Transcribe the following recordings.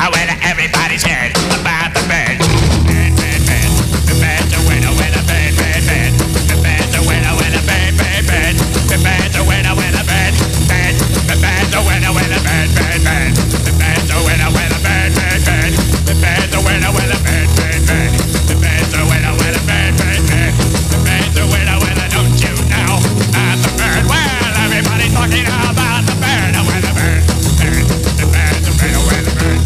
when everybody's heard about the bird. The bird's a winner when a bird. The bird's a winner when a bird. The bird's a winner when a bird. The bird's a winner when a bird. The bird's a winner when a bird. The bird's a winner when a bird. The bird's a winner when a bird. The bird's a winner when I don't you know about the bird. Well, everybody's talking about the bird. When the bird. The bird's a winner when the bird.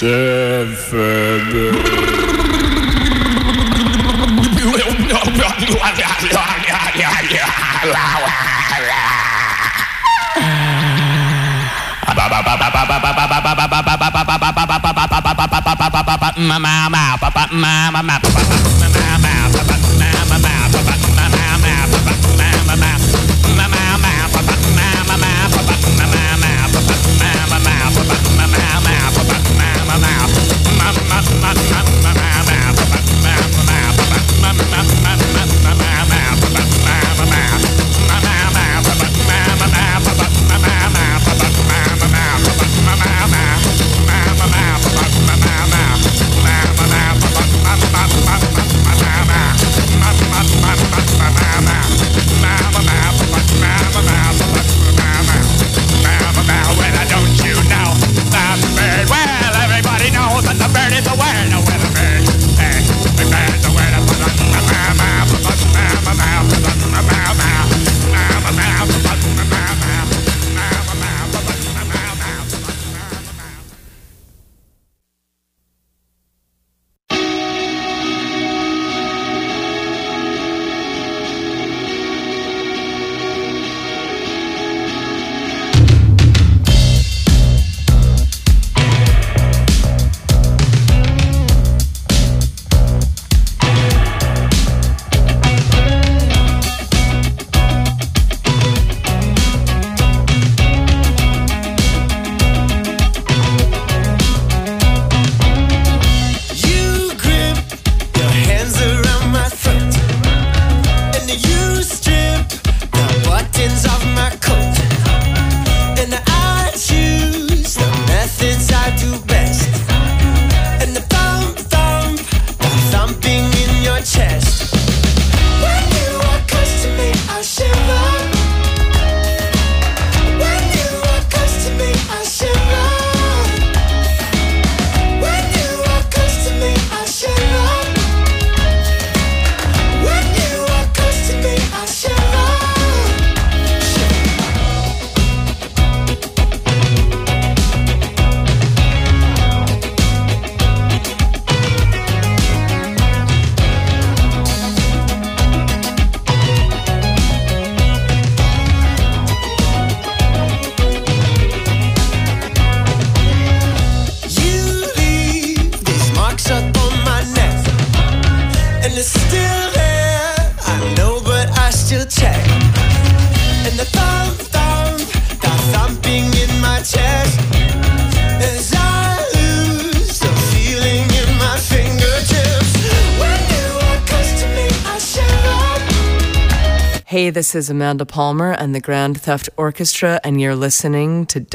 Hey, this is Amanda Palmer and the Grand Theft Orchestra, and you're listening to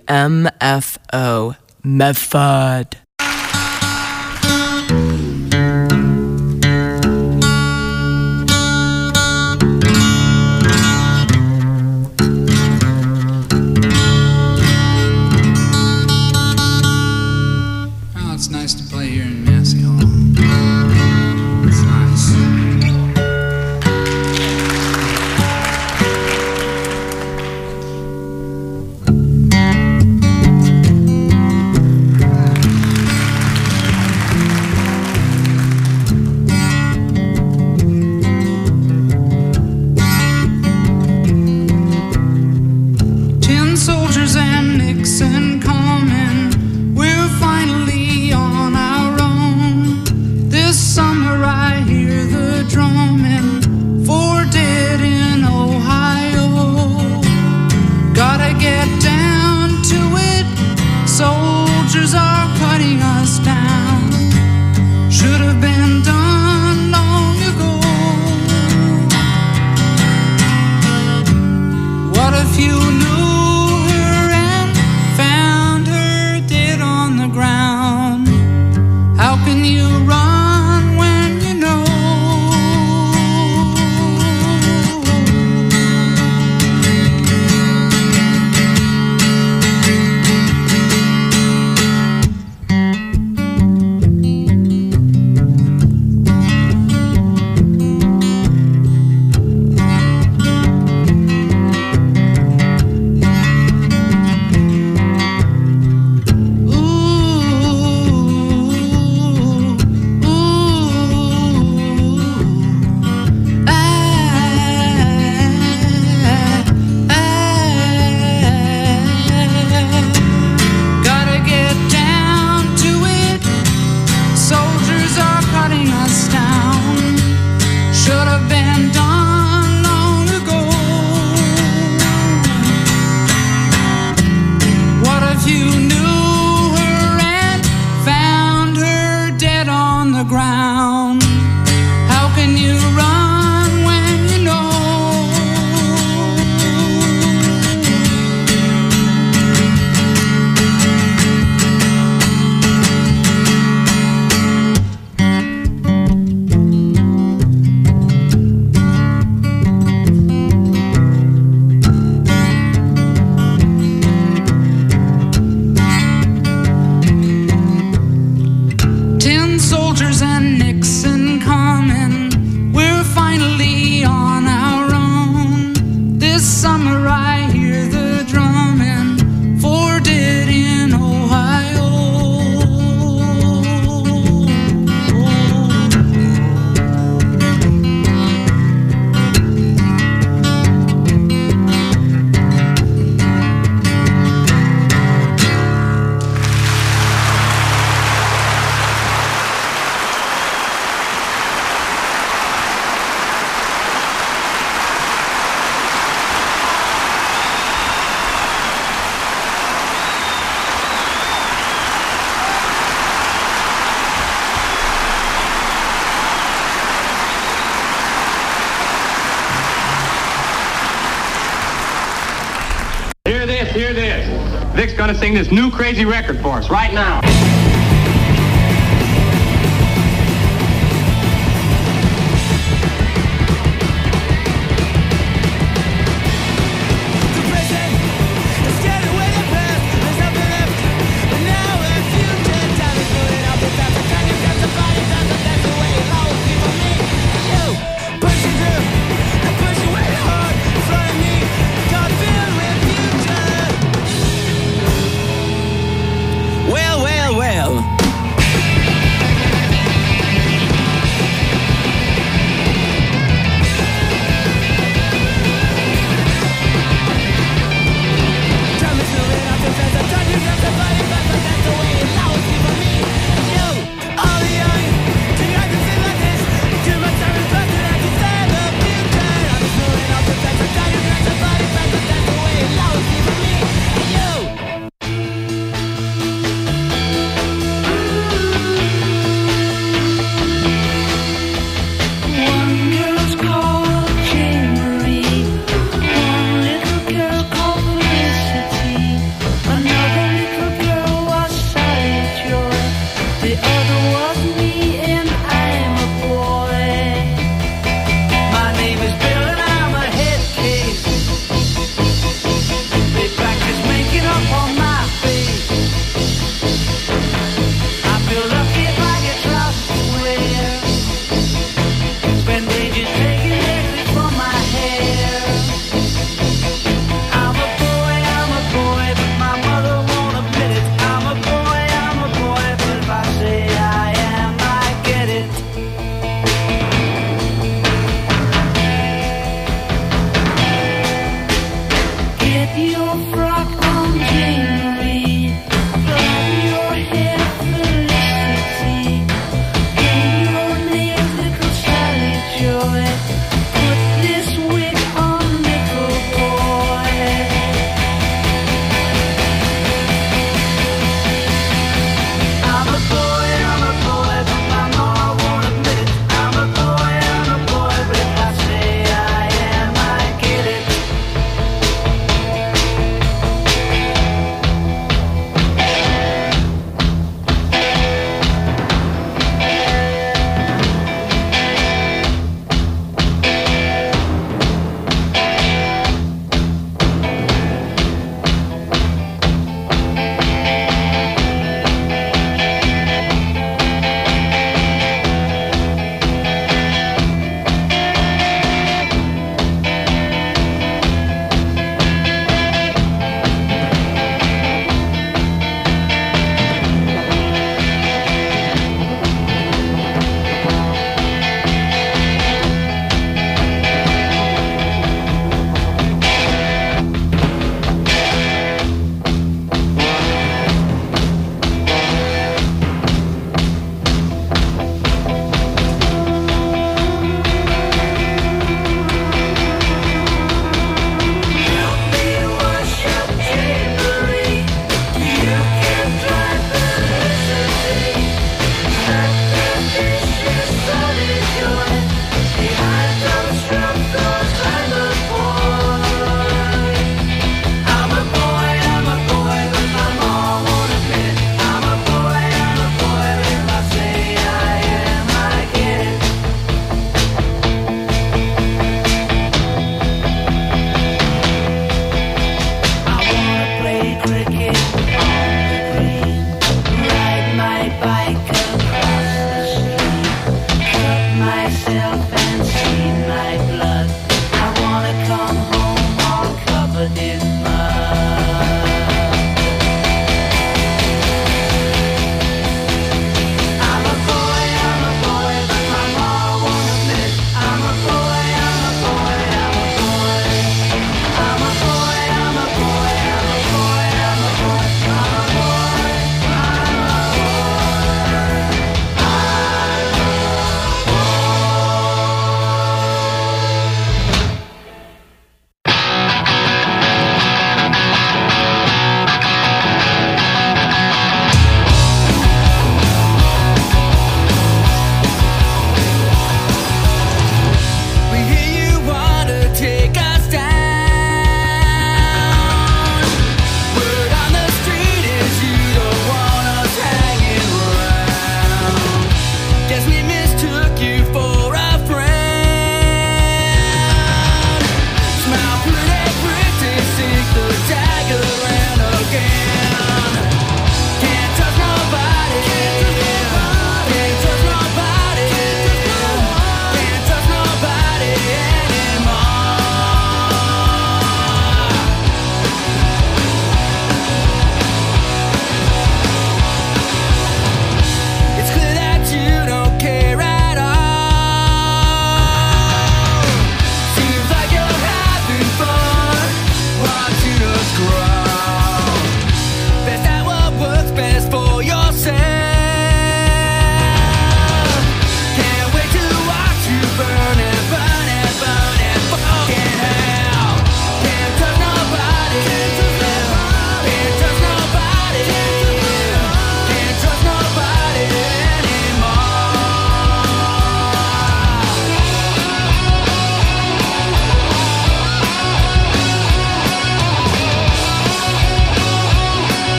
WMFO Medford. Oh, it's nice to play here in Massey Hall. It's nice. You knew her and found her dead on the ground. going to sing this new crazy record for us right now.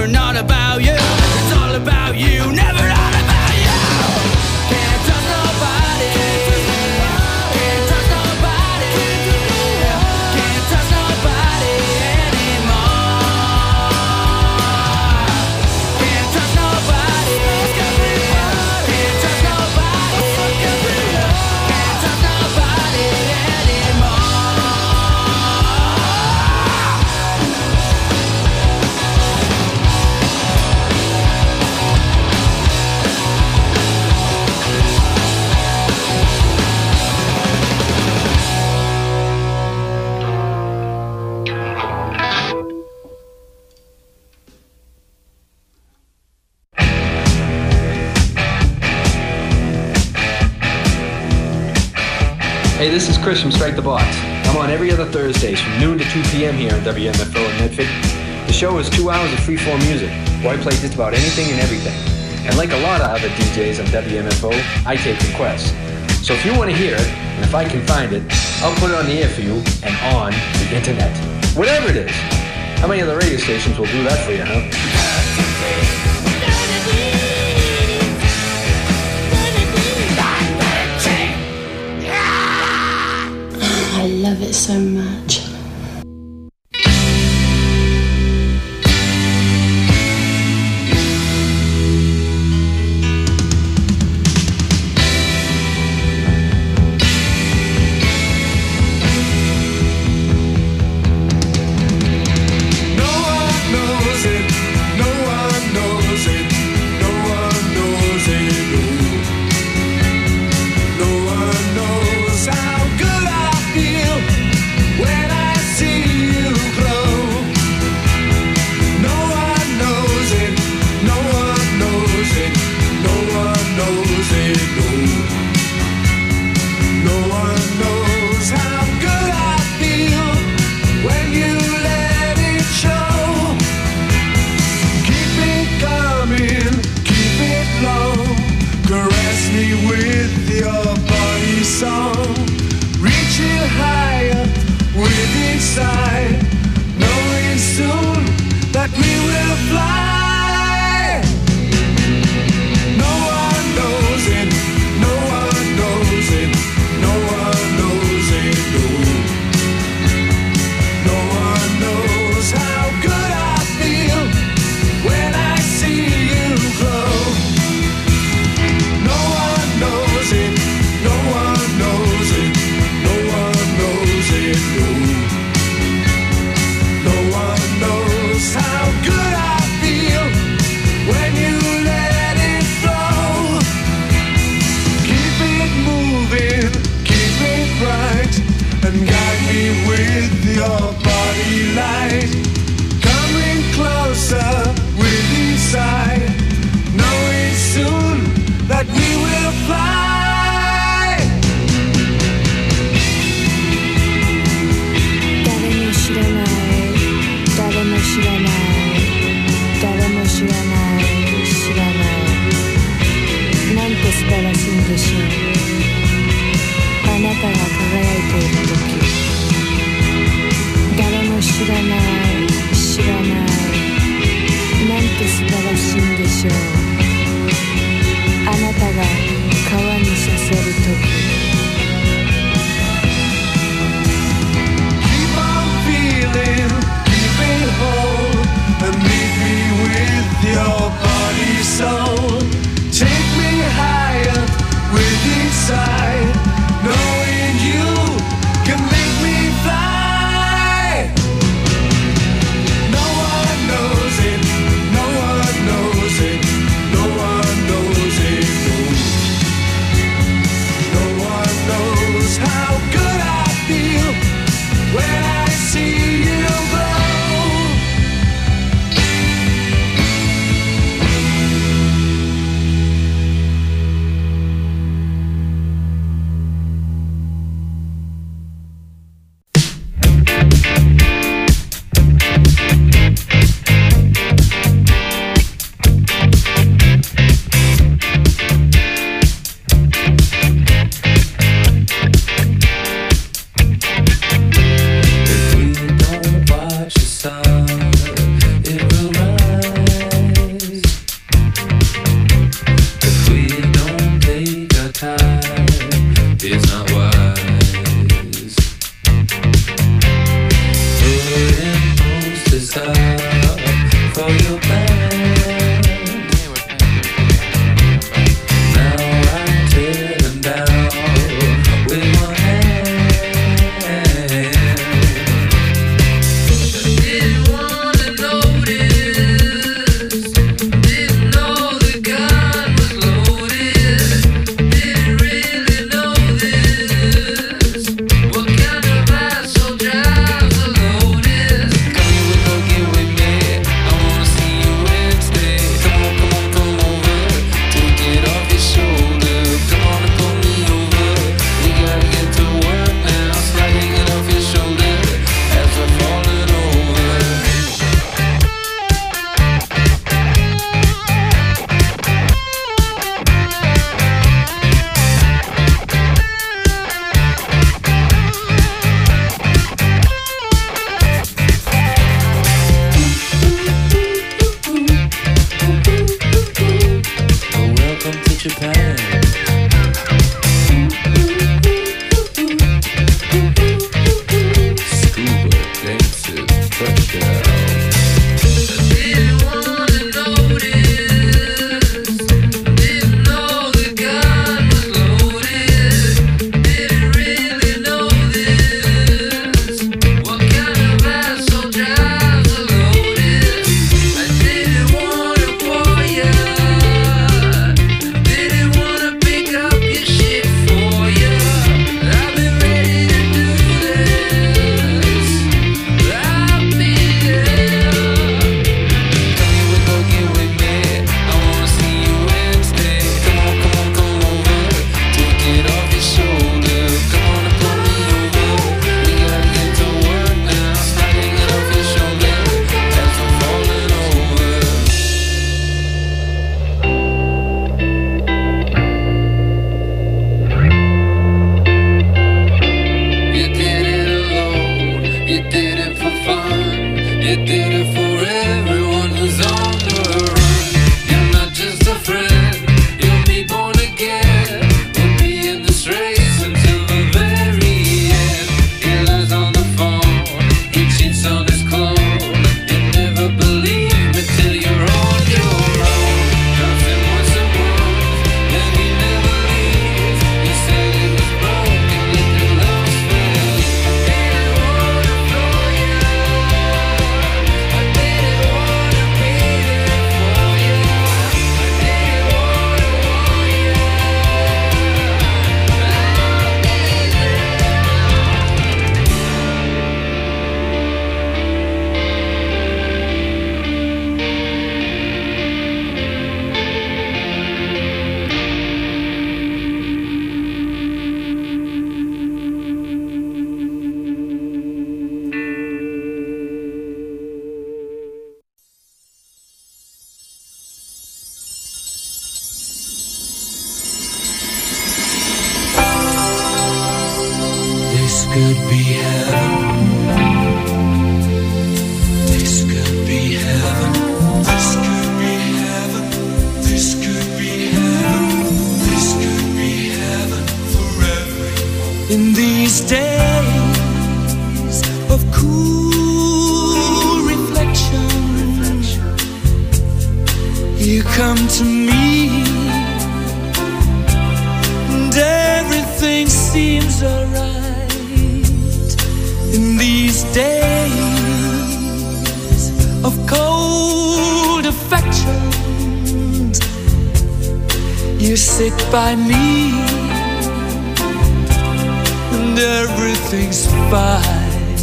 never not about you. It's all about you, never not about you. Can't trust nobody. Can't trust nobody. Can't trust nobody anymore. Can't trust nobody. Can't trust nobody. Can't trust nobody anymore. Hey, this is Chris from Strike the Box. I'm on every other Thursdays from noon to 2 p.m. here on WMFO in Medford. The show is 2 hours of freeform music, where I play just about anything and everything. And like a lot of other DJs on WMFO, I take requests. So if you want to hear it, and if I can find it, I'll put it on the air for you and on the internet. Whatever it is. How many other radio stations will do that for you, huh? I love it so much. days of cool reflection, you come to me, and everything seems alright. In these days of cold affections, you sit by me, and everything's fine.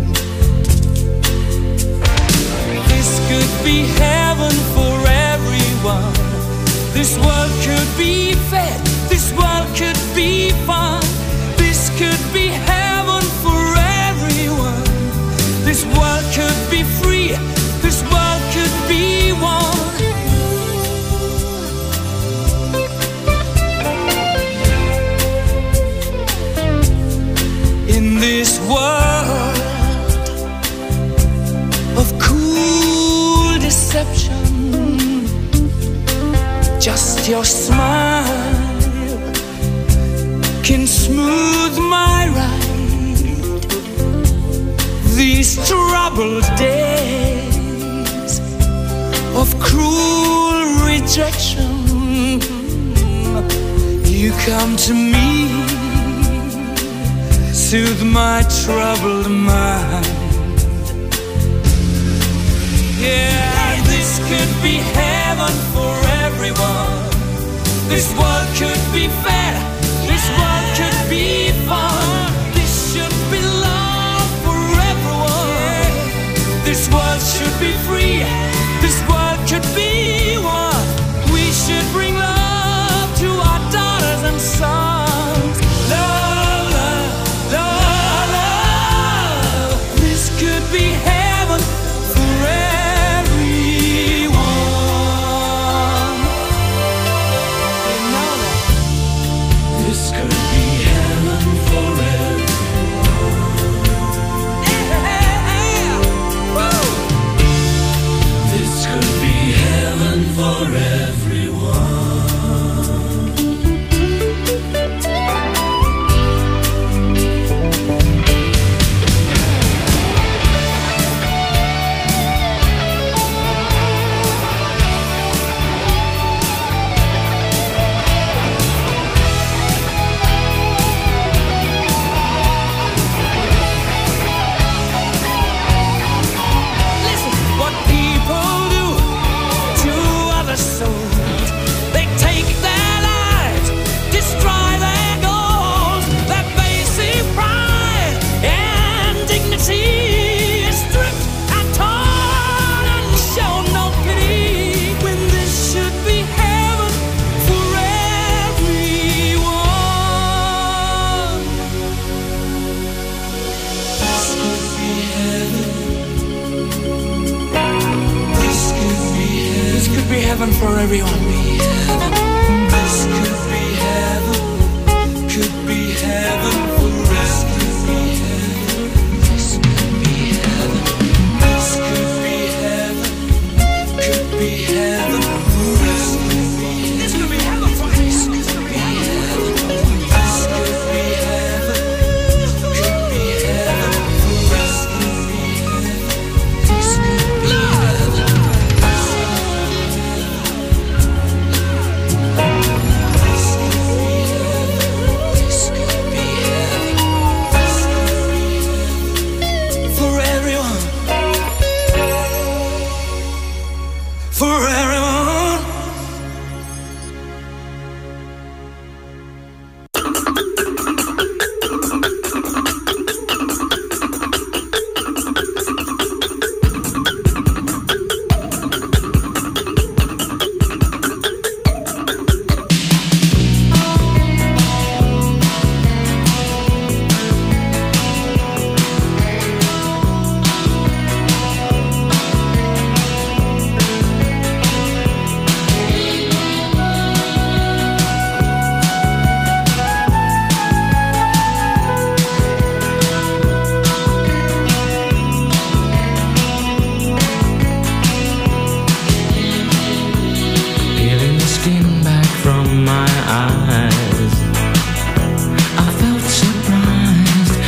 This could be heaven for everyone. This world could be fed. This world could be fun. This could be heaven for everyone. This world could be free. This world could be one. In this world of cool deception, just your smile can smooth my ride. These troubled days of cruel rejection, you come to me, soothe my troubled mind. Yeah, this could be heaven for everyone. This world could be fair. This world could be fun. This should be love for everyone. This world should be free. This world could be one. We should bring love to our daughters and sons. Love, love, love, love. This could be heaven for everyone. You know that. This could be heaven for everyone. Yeah. Woo. This could be heaven for everyone. Listen, what people do to other souls, they take their lives, destroy their goals, their basic pride and dignity is stripped and torn and show no pity, when this should be heaven for everyone. This could be heaven. This could be heaven. This could be heaven for everyone. This could be heaven. Could be heaven for us. Could be heaven. This could be heaven. This could be heaven. Could be heaven for us. This could be heaven for us. This could be heaven. This could be heaven. Could be heaven for us. Could be heaven. This could be heaven. This could be heaven. For everyone. For everyone. Peeling the skin back from my eyes, I felt surprised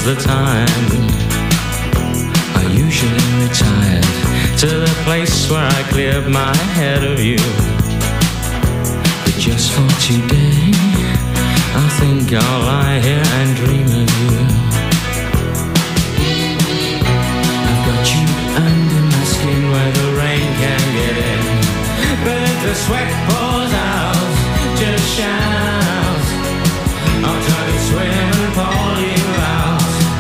now's the time. I usually retired to the place where I cleared my head of you. But just for today, I think I'll lie here and dream of you. I've got you under my skin where the rain can get in. But if the sweat pours out, just shout. I'll try to swim and pull you out.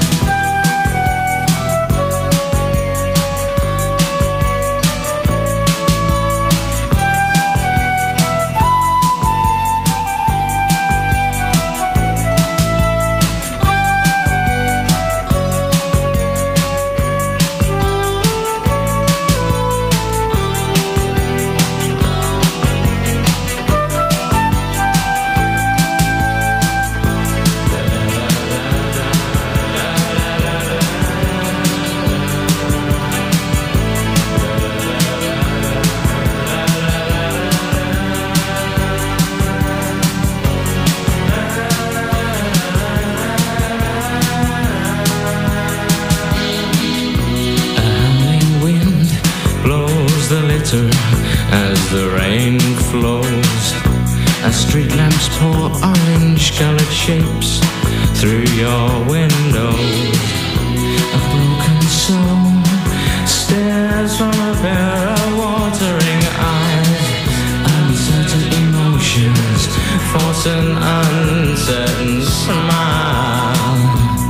As the rain flows, as street lamps pour orange-colored shapes through your window, a broken soul stares from a pair of watering eyes. Uncertain emotions force an uncertain smile.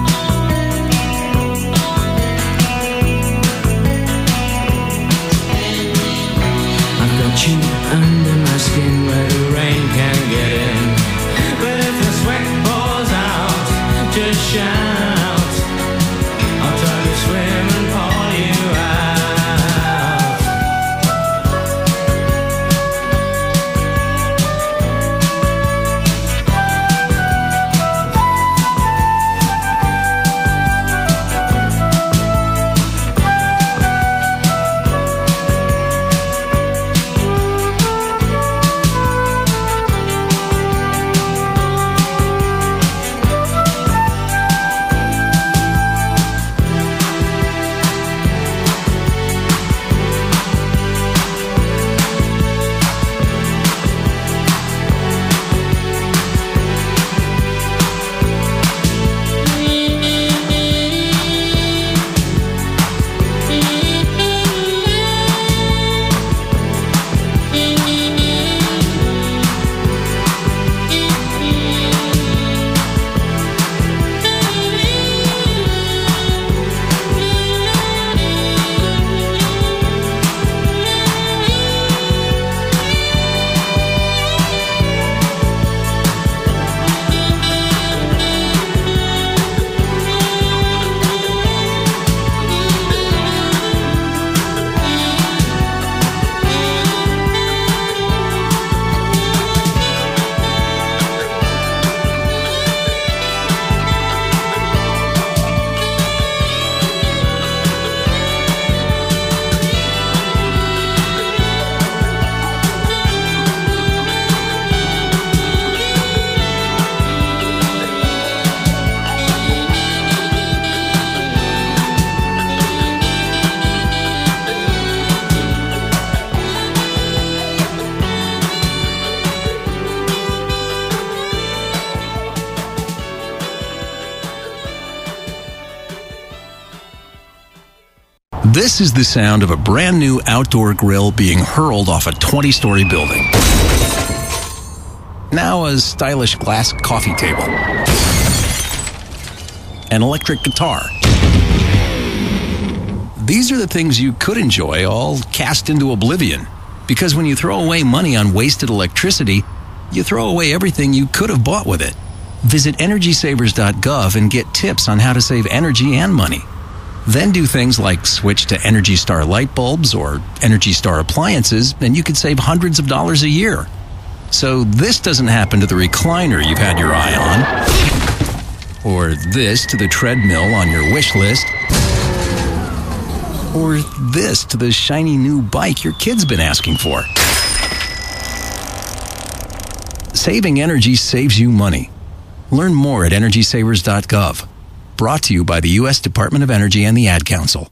You under my skin where the rain can get in. But if the sweat pours out, just shout. I'll try to swim and pull you This is the sound of a brand new outdoor grill being hurled off a 20-story building. Now a stylish glass coffee table. An electric guitar. These are the things you could enjoy, all cast into oblivion. Because when you throw away money on wasted electricity, you throw away everything you could have bought with it. Visit EnergySavers.gov and get tips on how to save energy and money. Then do things like switch to Energy Star light bulbs or Energy Star appliances, and you could save hundreds of dollars a year. So this doesn't happen to the recliner you've had your eye on, or this to the treadmill on your wish list, or this to the shiny new bike your kid's been asking for. Saving energy saves you money. Learn more at EnergySavers.gov. Brought to you by the U.S. Department of Energy and the Ad Council.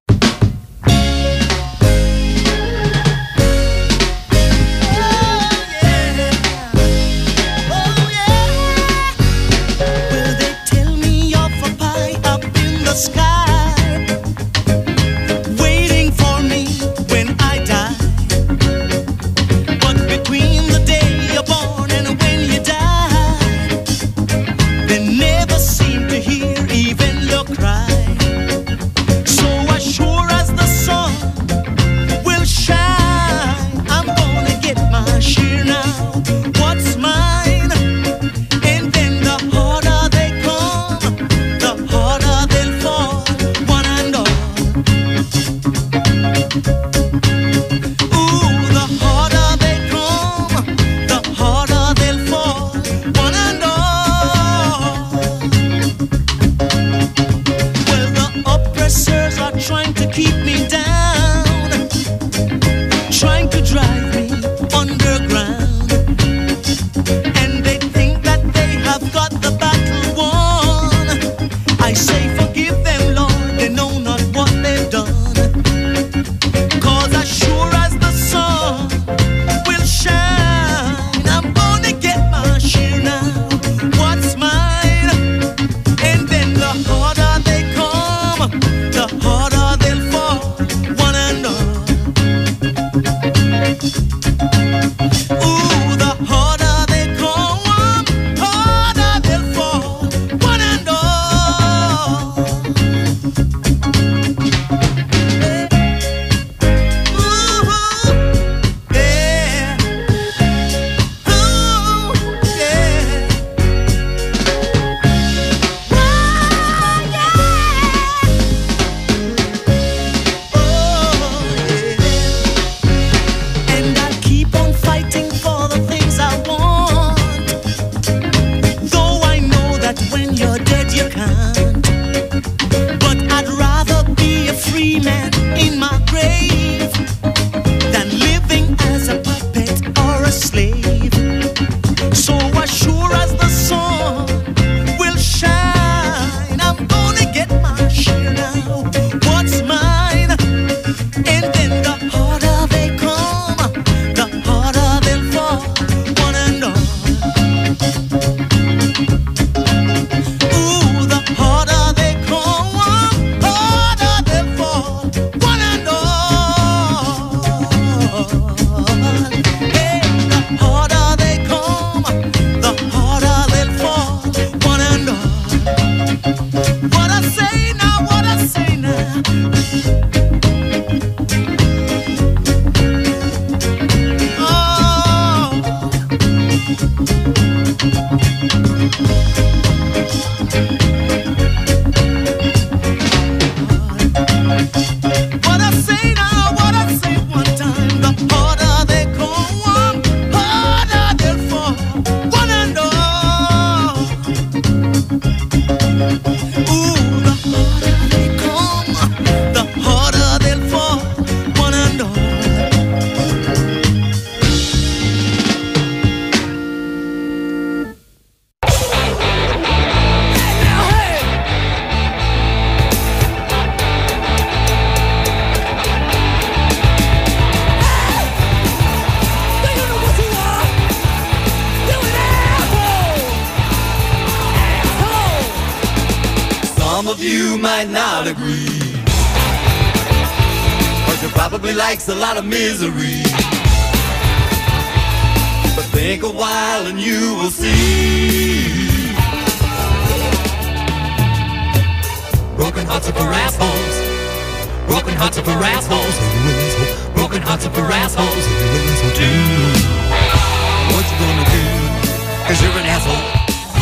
Likes a lot of misery, but think a while and you will see. Broken hearts are for assholes. Broken hearts are for assholes. Broken hearts are for assholes. Do what you gonna do, 'cause you're an asshole.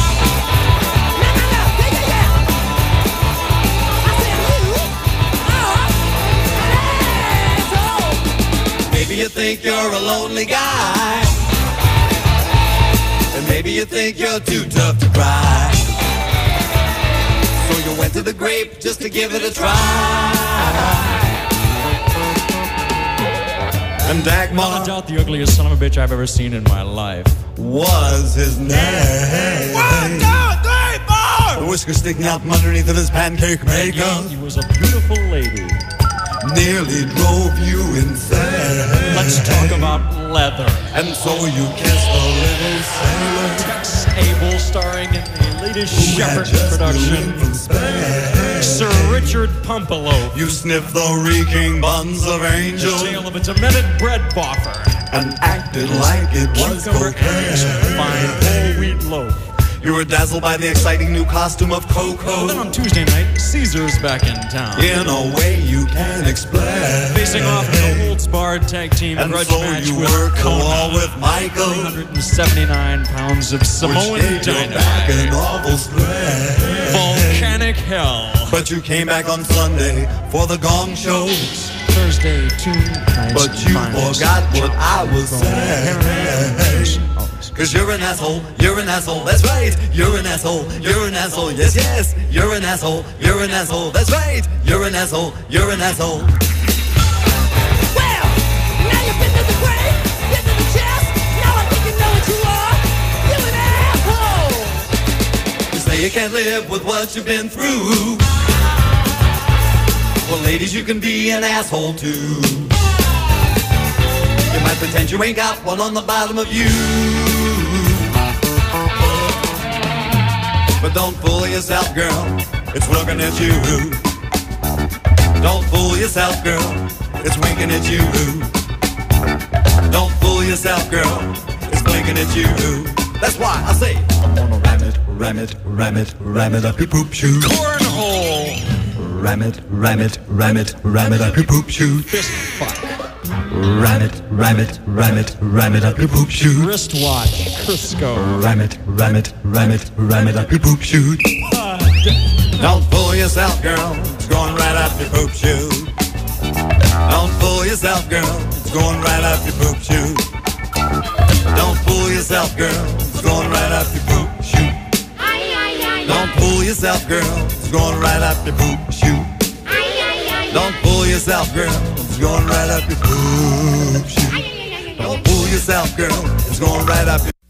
Maybe you think you're a lonely guy, and maybe you think you're too tough to cry. So you went to the grape just to give it a try. And Dagmar, the ugliest son of a bitch I've ever seen in my life, was his name. 1, 2, 3, 4. The whiskers sticking out from underneath of his pancake maker. He was a beautiful lady. Nearly drove you insane. Let's talk about leather. And so you kissed the little sailor. Tex Abel starring in the latest Shepherd production. Sir Richard Pumpelo. You sniffed the reeking buns of Angel. The tale of a demented bread boffer. And acted like it was cocaine. Fine whole wheat loaf. You were dazzled by the exciting new costume of Coco. Then on Tuesday night, Caesar's back in town. In a way you can't explain. Facing off in a Holtz-Barred tag team and grudge so match you with worked the Kona. wall with Michael. 379 pounds of Samoan which gave your back an dynamite. awful strain. Volcanic hell. But you came back on Sunday for the Gong Show. Thursday, 2 nights. But you forgot what I was saying. Cause you're an asshole, that's right. You're an asshole, yes, yes. You're an asshole, that's right. You're an asshole, Well, now you've been to the brain, been to the chest. Now I think you know what you are. You're an asshole. you say you can't live with what you've been through. Well, ladies, you can be an asshole too. You might pretend you ain't got one on the bottom of you. But don't fool yourself, girl, it's looking at you. Don't fool yourself, girl, it's winking at you. Don't fool yourself, girl, it's blinking at you. That's why I say, I'm gonna ram it up your poop shoot. Cornhole. Ram it up your poop shoot. Fist fuck. Ram it up your poop shoot. Wristwatch. Crisco. Ram it up your poop shoot. Don't fool yourself, girl, it's going right up your poop shoot. Don't fool yourself, girl, it's going right up your poop shoot. Don't fool yourself, girl, it's going right up your poop shoot. Don't fool yourself, girl, it's going right up your poop shoot. Don't fool yourself, girl, it's going right up your poop shoot. Don't fool yourself, girl, it's going right up your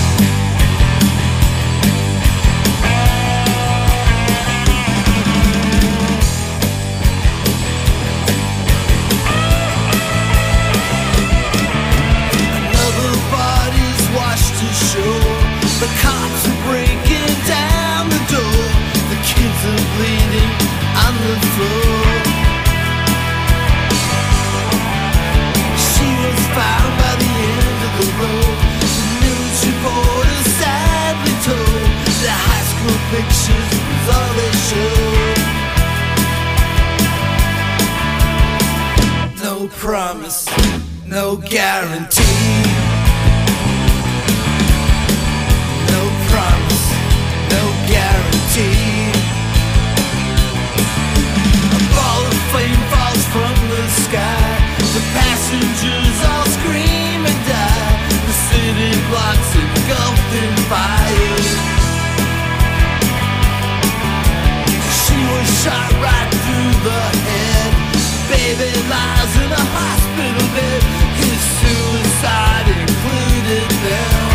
The cops are breaking down the door. The kids are bleeding on the floor. She was found by the end of the road. The news reporter sadly told the high school pictures was all they showed. No promise, no guarantee. No promise, no guarantee. A ball of flame falls from the sky. The passengers all scream and die. The city blocks engulfed in fire. She was shot right through the head. Baby lies in a hospital bed. His suicide included them.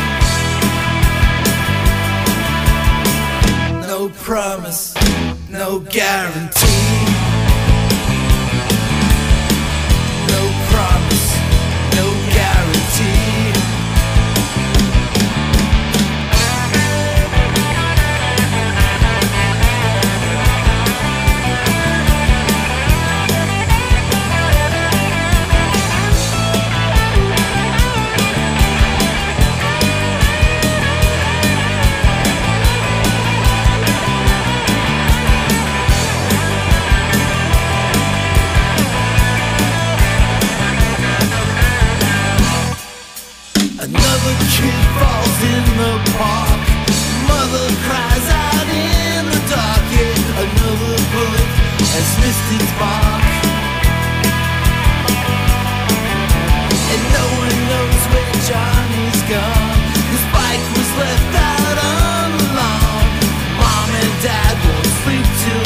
No promise, no guarantee. No promise, no guarantee. Another kid falls in the park. Mother cries out in the dark. Yeah, another bullet has missed its mark. And no one knows where Johnny's gone. His bike was left out on the lawn. Mom and Dad won't sleep till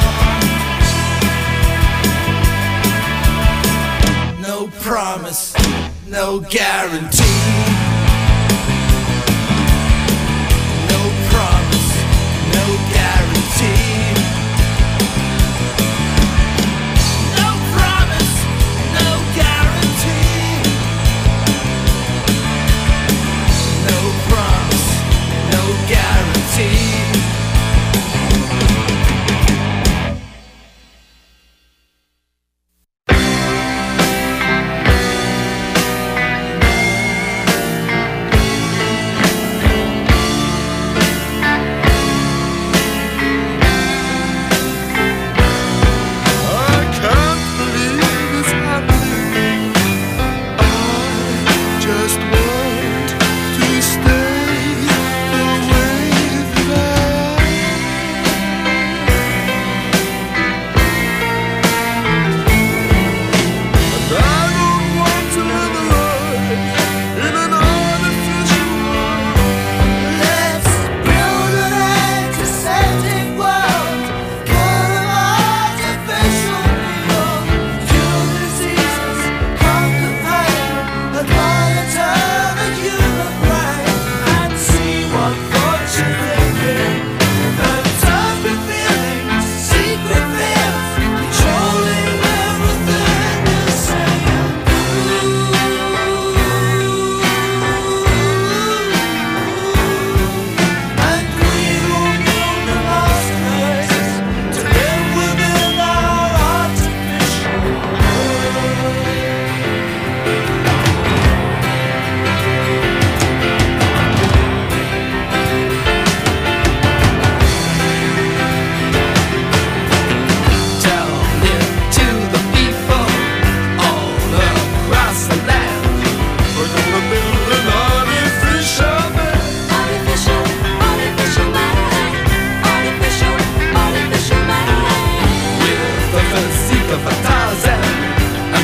dawn. No promise, no guarantee. No promise, no guarantee.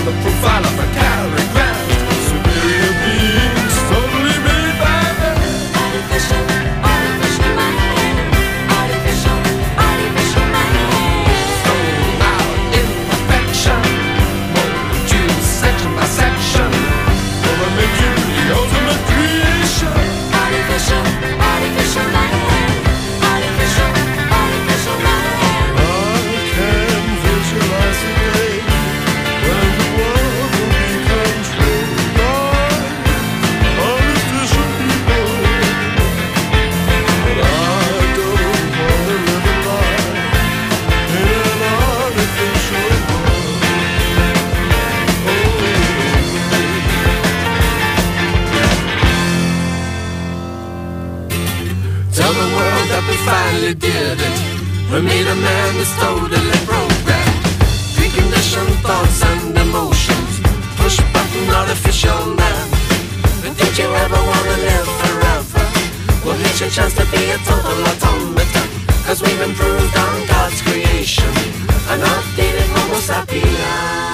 on the profile of a Cary Grant. Superior beings totally made by man. Artificial, artificial man. Artificial, artificial man. Sold out imperfection. Mold you section by section. Gonna make you the ultimate creation. Artificial, artificial man. Artificial, artificial man. I can visualize the day when the world will be controlled by artificial people. But I don't want to live a life in an artificial world. Tell the world that we finally did it. We made a man that's totally programmed. Preconditioned thoughts and emotions. Push button artificial man. But did you ever wanna live forever? Well, here's your chance to be a total automaton. Cause we've improved on God's creation. An updated Homo sapiens.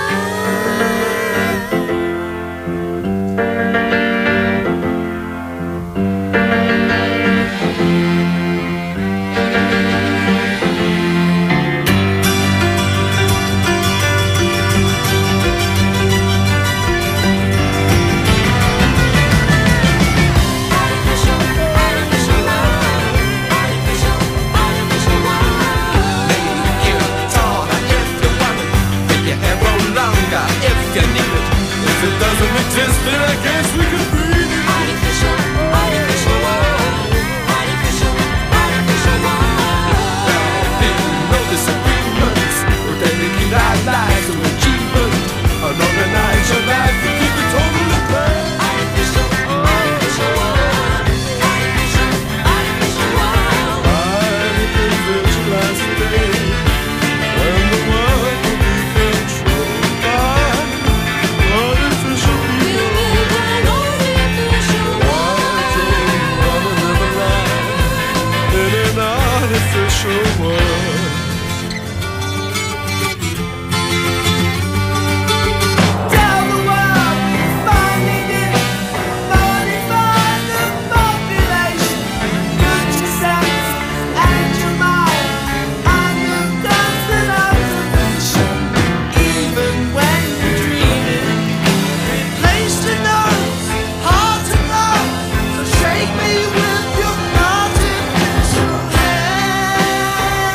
Exist, then I guess we could breathe it. Artificial, artificial world. Artificial, artificial world. There are no disagreements. We'll dedicate our lives to achievement. Unorganize your life to keep it totally planned. Artificial, artificial world. Artificial, artificial world. I can visualize the day when the world will be controlled by artificial. Artificial world. Tell the world we finally did it. 45 the population. Put yourself and your mind under constant observation. Even when you're dreaming, replace the nerves, hard to love. So shake me with your artificial hand.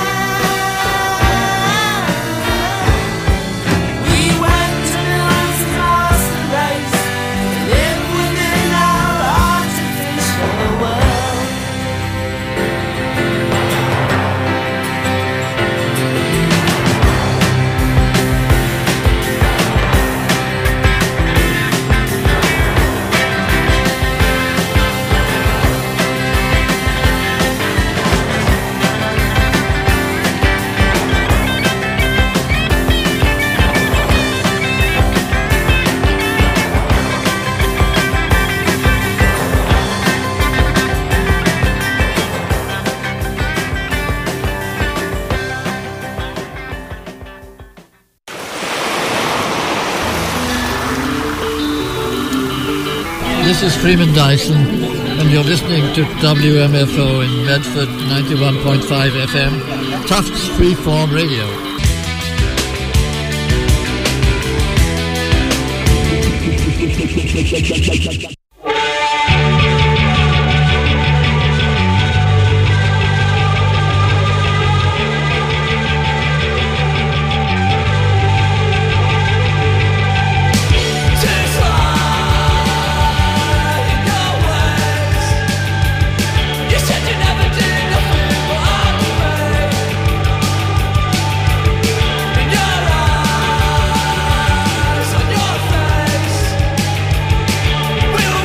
We went to last master race, live within our artificial world. This is Freeman Dyson, and you're listening to WMFO in Medford 91.5 FM, Tufts Freeform Radio. We'll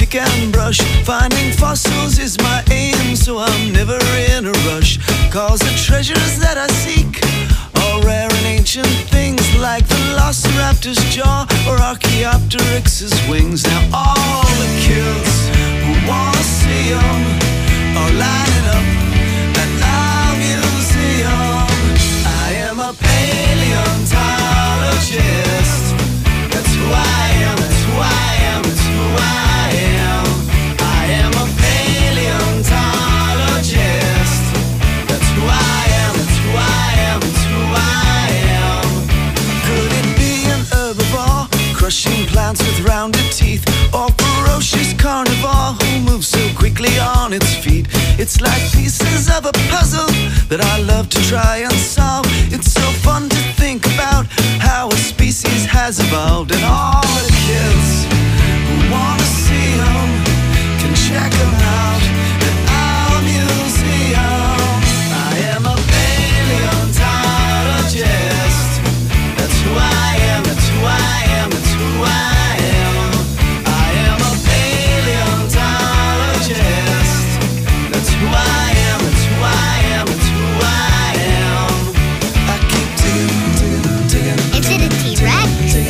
pick and brush. Finding fossils is my aim, so I'm never in a rush. Cause the treasures that I seek are rare and ancient things, like the Velociraptor's jaw or Archaeopteryx's wings. Now all the kids who wanna see them are lining up at our museum. I am a paleontologist. That's who I am, that's who I am, that's who I am. I am a paleontologist. That's who I am, that's who I am, that's who I am. Could it be an herbivore, crushing plants with rounded teeth, or ferocious carnivore who moves so quickly on its feet? It's like pieces of a puzzle that I love to try and solve. It's so fun to think about how a species has evolved. And all the kids who wanna see them can check them out at our museum. I am a paleontologist. That's who I am, that's who I am, that's who I am. I am a paleontologist. That's who I am, that's who I am, that's who I am. I keep digging. Is it a T-Rex?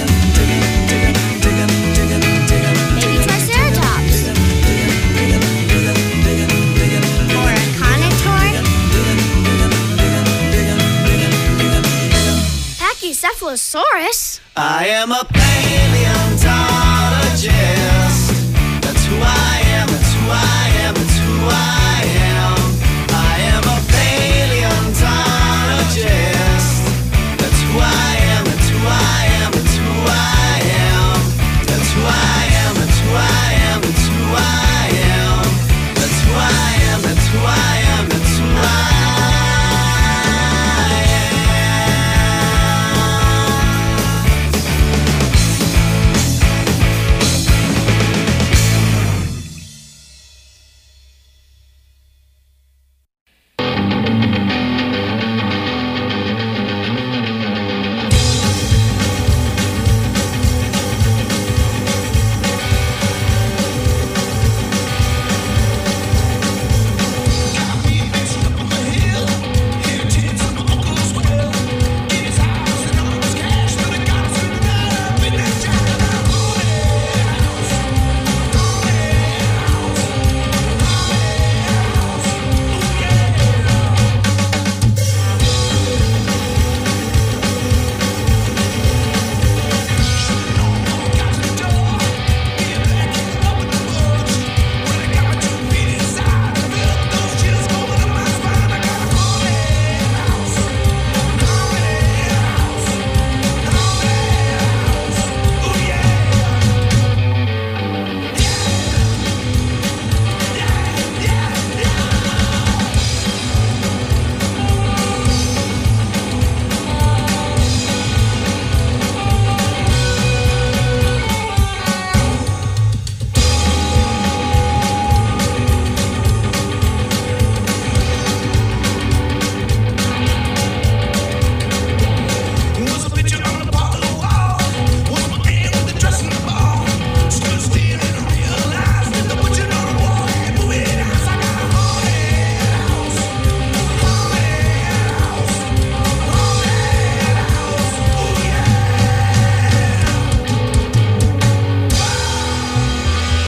Maybe Triceratops? Or a Carnotaur? Pachycephalosaurus? I am a paleontologist.